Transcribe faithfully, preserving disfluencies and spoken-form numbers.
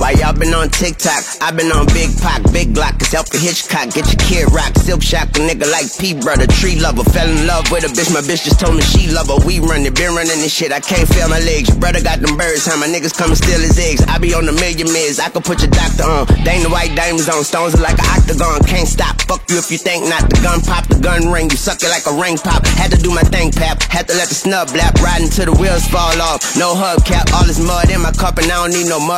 Why y'all been on TikTok? I been on Big Pac, Big Glock, it's Alfred Hitchcock. Get your kid rock, Silk Shock, a nigga like P brother, tree lover. Fell in love with a bitch, my bitch just told me she love her. We run it, been running this shit, I can't feel my legs. Brother got them birds, how my niggas come and steal his eggs. I be on a million mids, I could put your doctor on. Dang the white diamonds on, stones are like an octagon. Can't stop, fuck you if you think not. The gun pop, the gun ring, you suck it like a ring pop. Had to do my thing, pap, had to let the snub blap. Riding till the wheels fall off, no hubcap. All this mud in my cup and I don't need no mud.